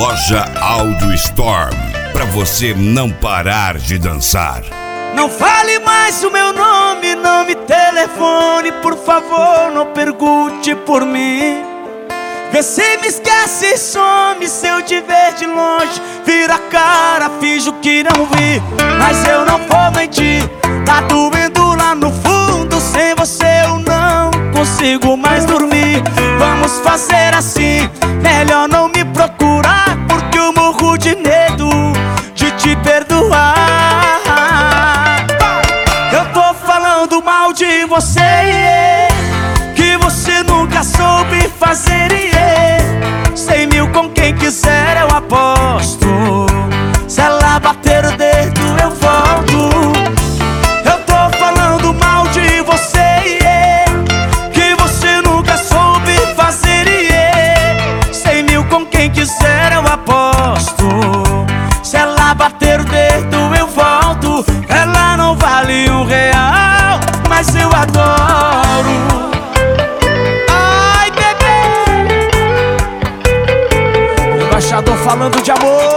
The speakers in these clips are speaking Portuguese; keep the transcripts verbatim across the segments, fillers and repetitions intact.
Loja Audio Storm, pra você não parar de dançar. Não fale mais o meu nome, não me telefone, por favor, não pergunte por mim. Vê se me esquece e some, se eu te ver de longe, vira a cara, finjo que não vi. Mas eu não vou mentir, tá doendo lá no fundo, sem você eu não consigo mais dormir. Vamos fazer assim, melhor não me procurar, porque eu morro de medo de te perdoar. Eu tô falando mal de você, yeah, que você nunca soube fazer, yeah. Cem mil com quem quiser eu aposto, se ela bater o dedo eu volto. Eu tô falando mal de você, yeah, que você nunca soube fazer, yeah. Cem mil com quem quiser eu aposto, se ela bater o dedo eu volto. Ela não vale um real, mas eu adoro. Ai, bebê, embaixador falando de amor.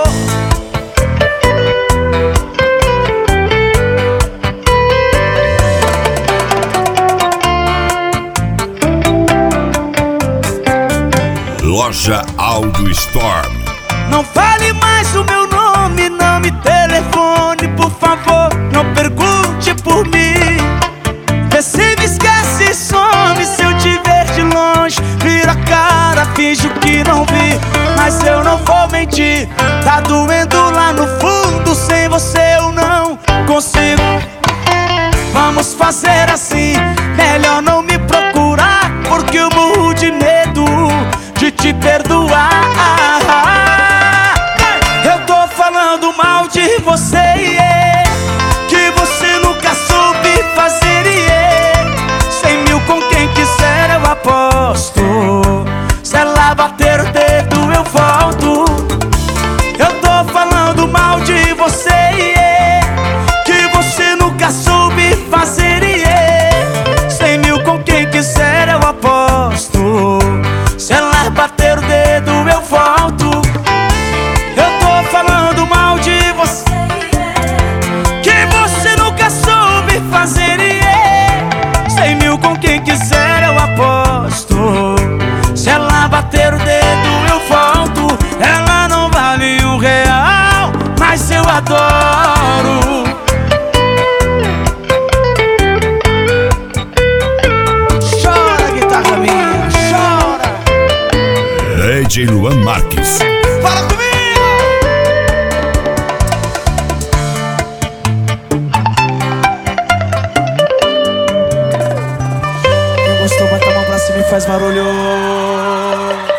Loja Audio Storm. Não fale mais o meu nome, não me telefone, por favor, não pergunte por mim. Vê se me esquece e some, se eu te ver de longe, vira a cara, finjo que não vi. Mas eu não vou mentir, tá doendo lá no fundo, sem você eu não consigo. Vamos fazer assim, melhor não me procurar, porque eu morro de medo de te perdoar. Eu tô falando mal de você, yeah, que você nunca soube fazer, yeah. Cem mil com quem quiser eu aposto, se ela bater o dedo eu volto. Eu tô falando mal de você, yeah, que você nunca soube fazer, yeah. Cem mil com quem quiser eu aposto, se ela bater o dedo eu volto. Eu tô falando mal de você, que você nunca soube fazer, yeah. Cem mil com quem quiser eu aposto, se ela bater o dedo eu volto. Ela não vale um real, mas eu adoro. Chora, guitarra minha, chora. D J Luan Marques. Fala comigo! Quem gostou, bota a mão pra cima e faz barulho.